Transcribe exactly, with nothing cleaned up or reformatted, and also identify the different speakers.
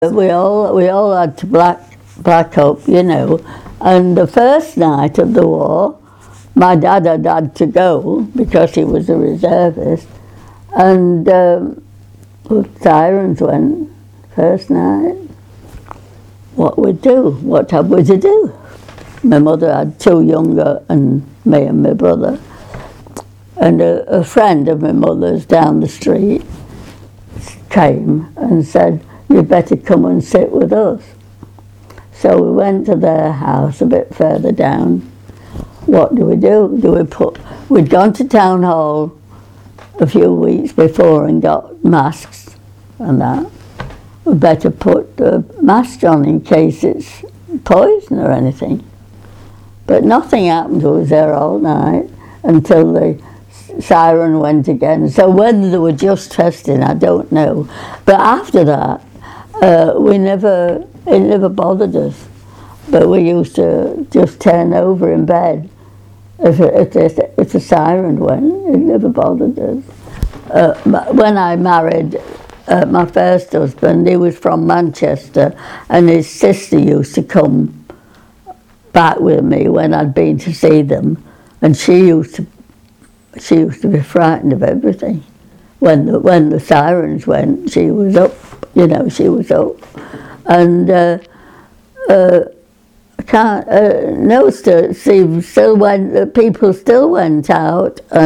Speaker 1: We all we all had to black black up, you know. And the first night of the war, my dad had had to go because he was a reservist, and um, the sirens went first night. What we'd do? What had we to do? My mother had two younger, and me and my brother, and a, a friend of my mother's down the street came and said, "You'd better come and sit with us." So we went to their house a bit further down. What do we do? Do we put? We'd gone to town hall a few weeks before and got masks and that. We better put the mask on in case it's poison or anything. But nothing happened. We was there all night until the siren went again. So whether they were just testing, I don't know. But after that, uh, we never, it never bothered us. But we used to just turn over in bed if, it, if, it, if the siren went. It never bothered us. Uh, when I married uh, my first husband, he was from Manchester, and his sister used to come back with me when I'd been to see them, and she used to She used to be frightened of everything. When the, when the sirens went, she was up, you know, she was up. And uh, uh, I can't, uh, no, still, still went, people still went out.